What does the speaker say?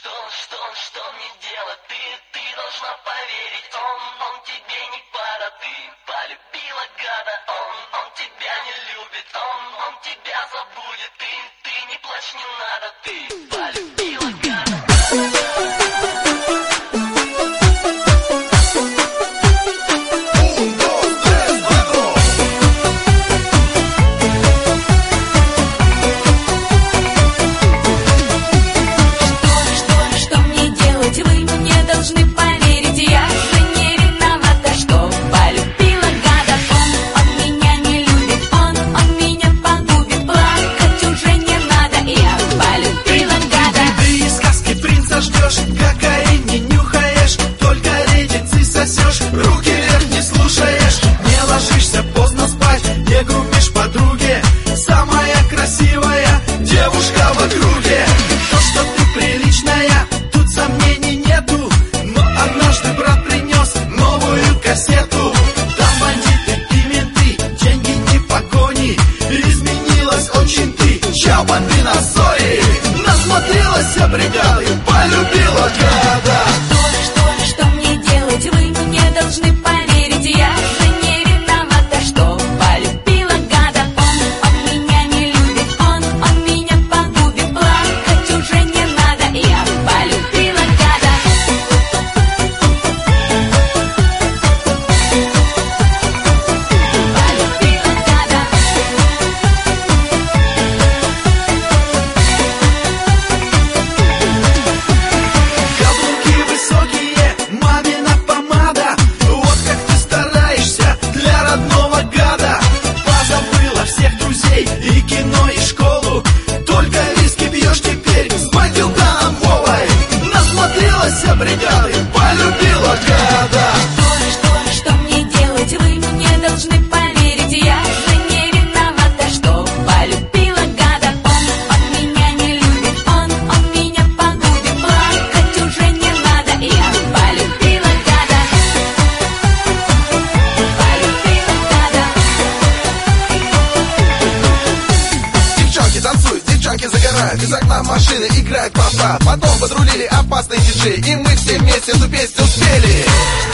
Что мне делать? Ты должна поверить. Он тебе не пара. Ты полюбила гада. Он тебя не любит. Он тебя забудет. Ты не плачь, не надо. Ты полюбила гада. Насмотрелась бригады, полюбила гада. Что мне делать? Вы мне должны поверить. Я же не виновата, что полюбила гада. Он меня не любит, он меня погубит. Плакать уже не надо, я полюбила гада. Полюбила гада. И кино, и школу. Только виски пьешь теперь с Майклом Вовой. Насмотрелась бригады, полюбила гада. Что мне делать? Вы мне должны поверить. Я же не виновата, что полюбила гада. Он меня не любит, он меня погубит. Плакать уже не надо, я полюбила гада. Полюбила гада. Девчонки танцуют, девчонки загорают. Из окна машины играет папа. Потом подрулили опасные диджеи, и мы все вместе эту песню спели.